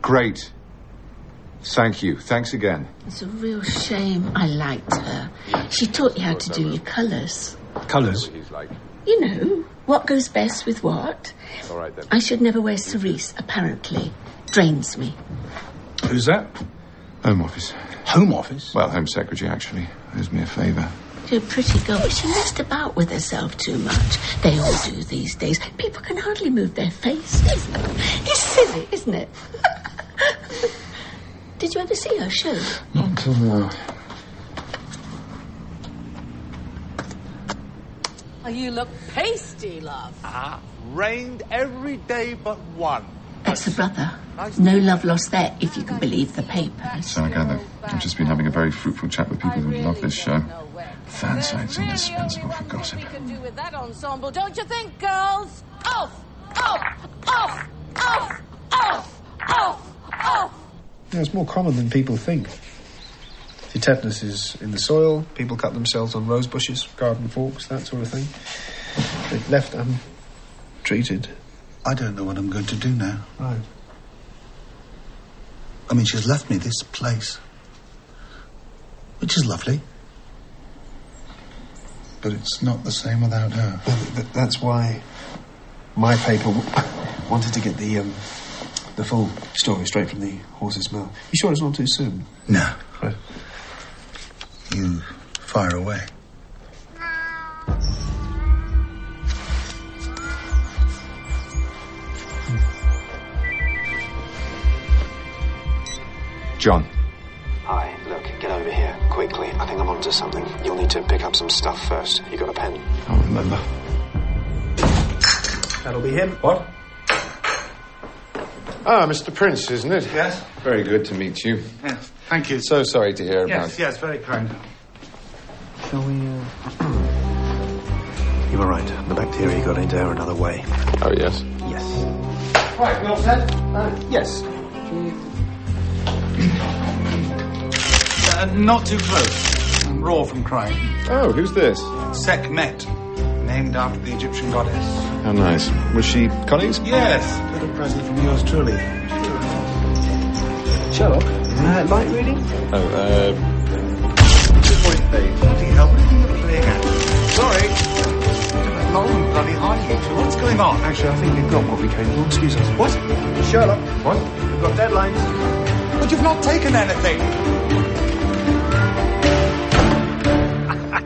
Great. Thank you. Thanks again. It's a real shame. I liked her. She taught you how to do your colours. Colours? You know, what goes best with what. All right, then. I should never wear cerise, apparently. Drains me. Who's that? Home Office. Home Office? Well, Home Secretary, actually. Owes me a favour. You're a pretty girl, but she messed about with herself too much. They all do these days. People can hardly move their faces. It's silly, isn't it? Did you ever see her show? Not until now. Oh, you look pasty, love. Rained every day but one. That's the brother. No love lost there, if you can believe the papers. So I gather. I've just been having a very fruitful chat with people who love this show. Fan site's indispensable for gossip. We can do with that ensemble, don't you think, girls? Off! Off! Off! Off! Off! Off! Off! Yeah, it's more common than people think. The tetanus is in the soil, people cut themselves on rose bushes, garden forks, that sort of thing. They're left untreated. I don't know what I'm going to do now. Right. I mean, she's left me this place, which is lovely. But it's not the same without her. Well, that's why my paper wanted to get the full story straight from the horse's mouth. You sure it's not too soon? No. Right. You fire away. John. Hi, look, get over here, quickly. I think I'm onto something. You'll need to pick up some stuff first. You got a pen? I'll remember. That'll be him. What? Ah, Mr. Prince, isn't it? Yes. Very good to meet you. Yes, thank you. So sorry to hear about... Yes, very kind. Shall we, You were right. The bacteria got into her another way. Oh, yes? Yes. Right, we all set? Yes. Not too close. I'm raw from crying. Oh, who's this? Sekhmet, named after the Egyptian goddess. How nice. Was she Connie's? Yes. Little present from yours truly. Sherlock, light reading? Oh, Good point, Dave. Bloody hell, what do you think you're playing at? Sorry. Long and bloody hard, you two. What's going on? Actually, I think we've got what we came for. Excuse us. What? Sherlock. What? We've got deadlines. But you've not taken anything.